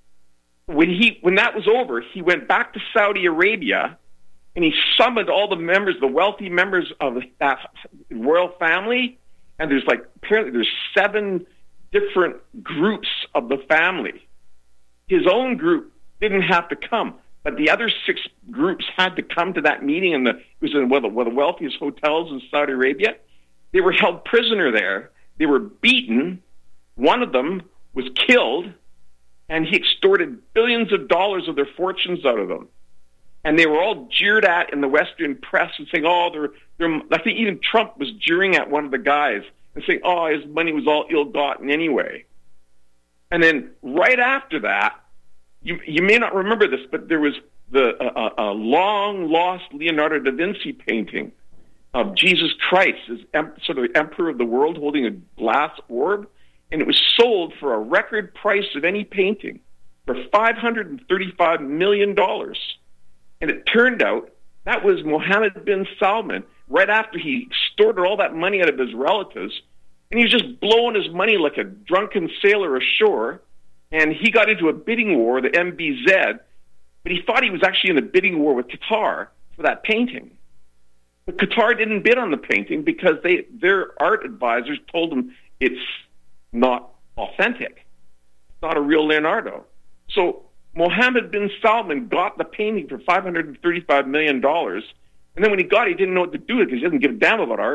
when he when that was over, he went back to Saudi Arabia, and he summoned all the members, the wealthy members of that royal family. And there's like, apparently there's seven different groups of the family. His own group didn't have to come, but the other six groups had to come to that meeting, and it was in one of the wealthiest hotels in Saudi Arabia. They were held prisoner there. They were beaten. One of them was killed, and he extorted billions of dollars of their fortunes out of them. And they were all jeered at in the Western press and saying, oh, they're, they're, I think even Trump was jeering at one of the guys and saying, oh, his money was all ill-gotten anyway. And then right after that, you, you may not remember this, but there was the uh, a long-lost Leonardo da Vinci painting of Jesus Christ as em- sort of the emperor of the world holding a glass orb, and it was sold for a record price of any painting for five hundred thirty-five million dollars. And it turned out that was Mohammed bin Salman right after he extorted all that money out of his relatives, and he was just blowing his money like a drunken sailor ashore, and he got into a bidding war, the M B Z, but he thought he was actually in a bidding war with Qatar for that painting. But Qatar didn't bid on the painting because they their art advisors told them it's not authentic. It's not a real Leonardo. So Mohammed bin Salman got the painting for five hundred thirty-five million dollars, and then when he got it, he didn't know what to do with it because he doesn't give a damn about art.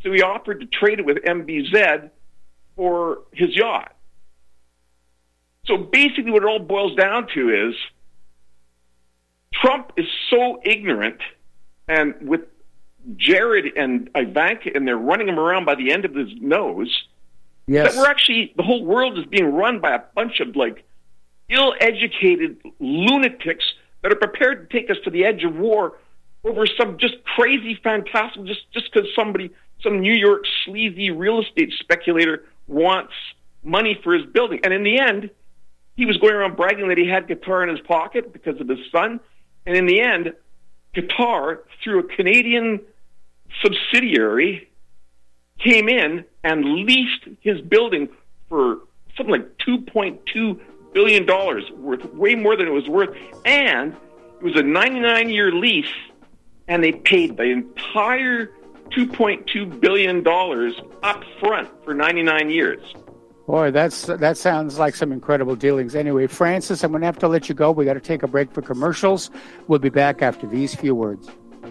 So he offered to trade it with M B Z for his yacht. So basically what it all boils down to is Trump is so ignorant, and with Jared and Ivanka, and they're running him around by the end of his nose, yes. that we're actually, the whole world is being run by a bunch of, like, ill-educated lunatics that are prepared to take us to the edge of war over some just crazy, fantastic, just just because somebody, some New York sleazy real estate speculator wants money for his building. And in the end, he was going around bragging that he had Qatar in his pocket because of his son. And in the end, Qatar, through a Canadian subsidiary, came in and leased his building for something like two point two billion dollars, worth way more than it was worth. And it was a ninety-nine year lease, and they paid the entire two point two billion dollars up front for ninety-nine years. Boy, that's that sounds like some incredible dealings. Anyway, Francis, I'm going to have to let you go. We got to take a break for commercials. We'll be back after these few words.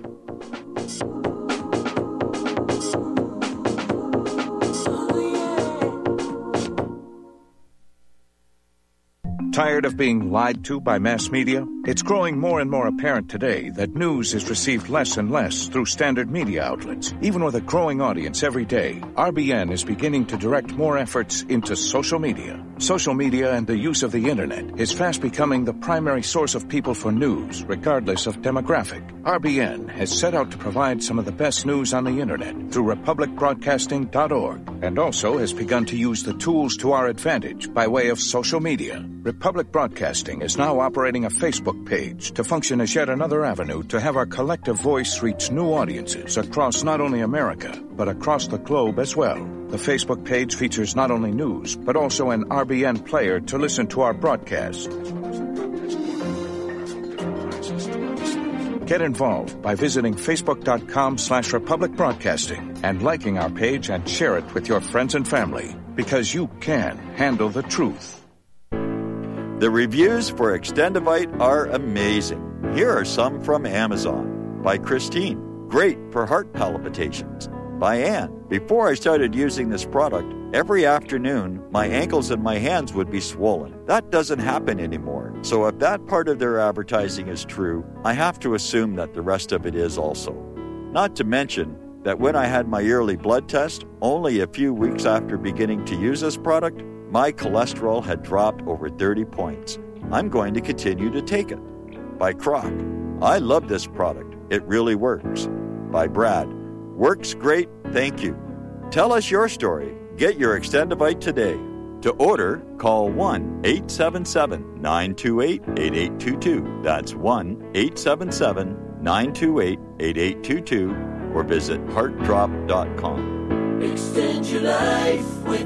Tired of being lied to by mass media? It's growing more and more apparent today that news is received less and less through standard media outlets. Even with a growing audience every day, R B N is beginning to direct more efforts into social media. Social media and the use of the internet is fast becoming the primary source of people for news, regardless of demographic. R B N has set out to provide some of the best news on the internet through republic broadcasting dot org, and also has begun to use the tools to our advantage by way of social media. Republic Broadcasting is now operating a Facebook page to function as yet another avenue to have our collective voice reach new audiences across not only America, but across the globe as well. The Facebook page features not only news, but also an R B N player to listen to our broadcast. Get involved by visiting facebook.com slash Republic Broadcasting and liking our page and share it with your friends and family, because you can handle the truth. The reviews for Extendivite are amazing. Here are some from Amazon. By Christine, great for heart palpitations. By Anne, before I started using this product, every afternoon my ankles and my hands would be swollen. That doesn't happen anymore. So if that part of their advertising is true, I have to assume that the rest of it is also. Not to mention that when I had my yearly blood test, only a few weeks after beginning to use this product, my cholesterol had dropped over thirty points. I'm going to continue to take it. By Croc, I love this product. It really works. By Brad, works great, thank you. Tell us your story. Get your Extendivite today. To order, call one eight seven seven, nine two eight, eight eight two two. That's one eight seven seven, nine two eight, eight eight two two, or visit heart drop dot com. Extend your life with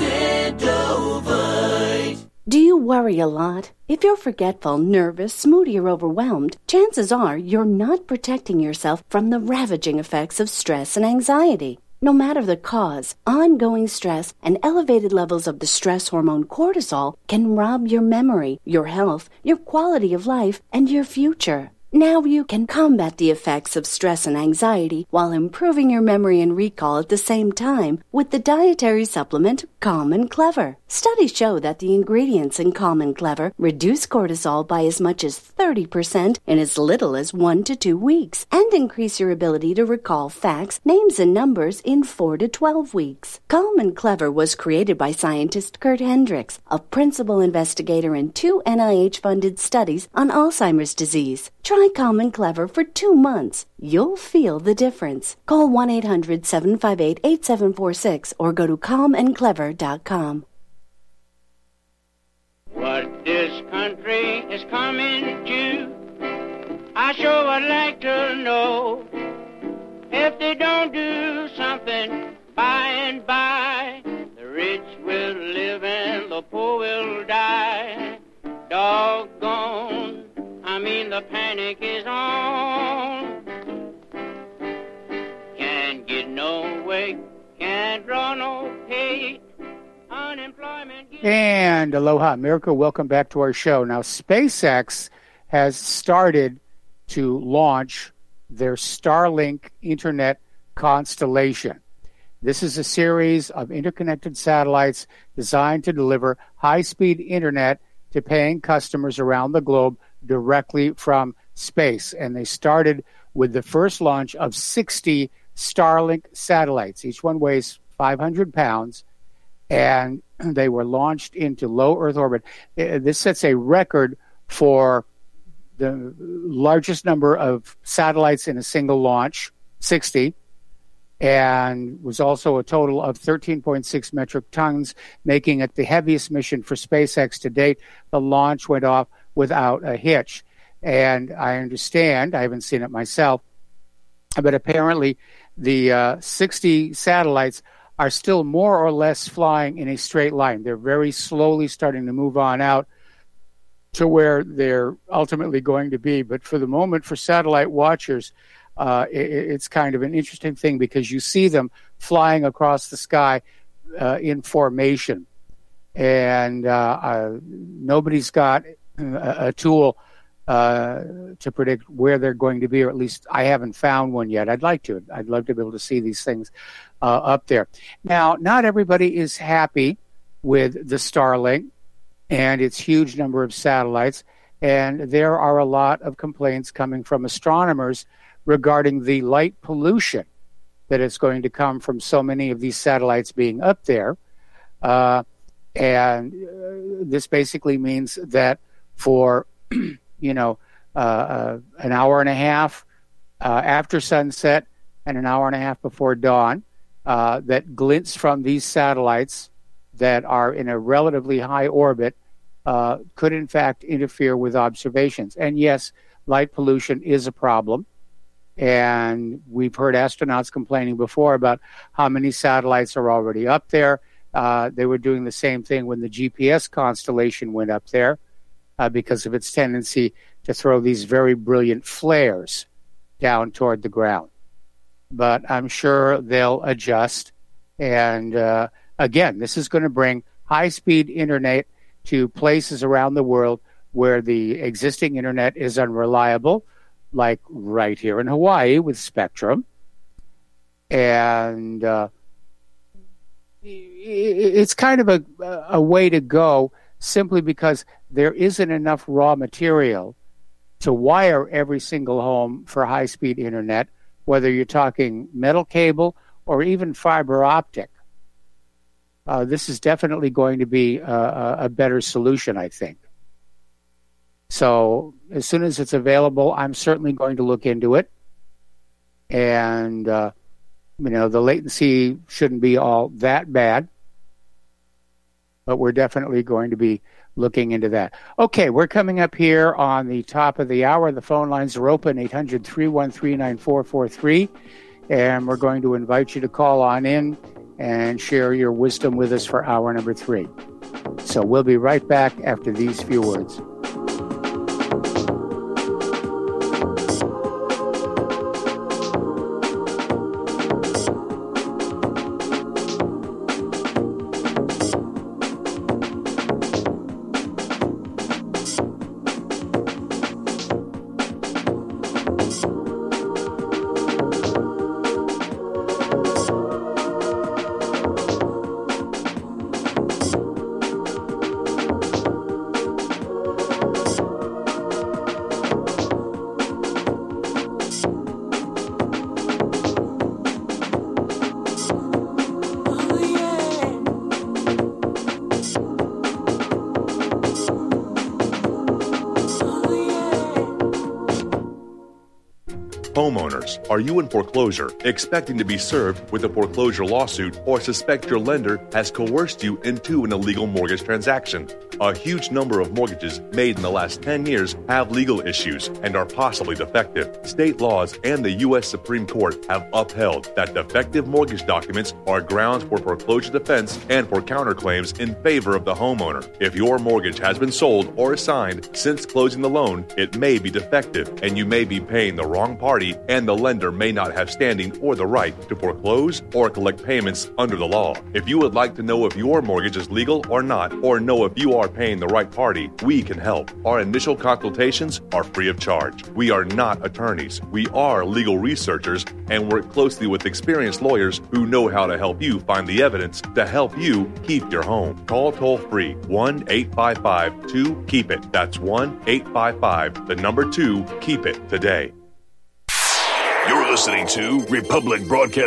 Extendovite. Do you worry a lot? If you're forgetful, nervous, moody, or overwhelmed, chances are you're not protecting yourself from the ravaging effects of stress and anxiety. No matter the cause, ongoing stress and elevated levels of the stress hormone cortisol can rob your memory, your health, your quality of life, and your future. Now you can combat the effects of stress and anxiety while improving your memory and recall at the same time with the dietary supplement Calm and Clever. Studies show that the ingredients in Calm and Clever reduce cortisol by as much as thirty percent in as little as one to two weeks and increase your ability to recall facts, names, and numbers in four to twelve weeks. Calm and Clever was created by scientist Kurt Hendricks, a principal investigator in two N I H-funded studies on Alzheimer's disease. Try Calm and Clever for two months. You'll feel the difference. Call one eight hundred, seven five eight, eight seven four six or go to calm and clever dot com. What this country is coming to, I sure would like to know. If they don't do something by and by, the rich will live and the poor will die. Doggone, I mean the panic is on. Can't get no way, can't draw no pay. Unemployment. And aloha, America. Welcome back to our show. Now, SpaceX has started to launch their Starlink internet constellation. This is a series of interconnected satellites designed to deliver high-speed internet to paying customers around the globe directly from space. And they started with the first launch of sixty Starlink satellites. Each one weighs five hundred pounds, and they were launched into low Earth orbit. This sets a record for the largest number of satellites in a single launch, sixty, and was also a total of thirteen point six metric tons, making it the heaviest mission for SpaceX to date. The launch went off without a hitch. And I understand, I haven't seen it myself, but apparently the uh, sixty satellites are still more or less flying in a straight line. They're very slowly starting to move on out to where they're ultimately going to be. But for the moment, for satellite watchers, uh, it, it's kind of an interesting thing because you see them flying across the sky uh, in formation. And uh, uh, nobody's got a, a tool uh, to predict where they're going to be, or at least I haven't found one yet. I'd like to. I'd love to be able to see these things uh, up there. Now, not everybody is happy with the Starlink and its huge number of satellites, and there are a lot of complaints coming from astronomers regarding the light pollution that is going to come from so many of these satellites being up there. Uh, and uh, this basically means that for, you know, uh, uh, an hour and a half uh, after sunset and an hour and a half before dawn, uh, that glints from these satellites that are in a relatively high orbit uh, could in fact interfere with observations. And yes, light pollution is a problem. And we've heard astronauts complaining before about how many satellites are already up there. Uh, they were doing the same thing when the G P S constellation went up there uh, because of its tendency to throw these very brilliant flares down toward the ground. But I'm sure they'll adjust. And uh, again, this is going to bring high-speed internet to places around the world where the existing internet is unreliable, like right here in Hawaii with Spectrum. And uh, it's kind of a, a way to go simply because there isn't enough raw material to wire every single home for high-speed internet, whether you're talking metal cable or even fiber optic. Uh, this is definitely going to be a, a better solution, I think. So as soon as it's available, I'm certainly going to look into it. And, uh, you know, the latency shouldn't be all that bad. But we're definitely going to be looking into that. Okay, we're coming up here on the top of the hour. The phone lines are open, eight hundred, three one three, nine four four three. And we're going to invite you to call on in and share your wisdom with us for hour number three. So we'll be right back after these few words. Homeowners, are you in foreclosure, expecting to be served with a foreclosure lawsuit, or suspect your lender has coerced you into an illegal mortgage transaction? A huge number of mortgages made in the last ten years have legal issues and are possibly defective. State laws and the U S Supreme Court have upheld that defective mortgage documents are grounds for foreclosure defense and for counterclaims in favor of the homeowner. If your mortgage has been sold or assigned since closing the loan, it may be defective and you may be paying the wrong party, and the lender may not have standing or the right to foreclose or collect payments under the law. If you would like to know if your mortgage is legal or not, or know if you are paying the right party, we can help. Our initial consultations are free of charge. We are not attorneys. We are legal researchers and work closely with experienced lawyers who know how to help you find the evidence to help you keep your home. Call toll-free one eight five five two keep it. That's one eight five five, the number two, keep it today. You're listening to Republic Broadcasting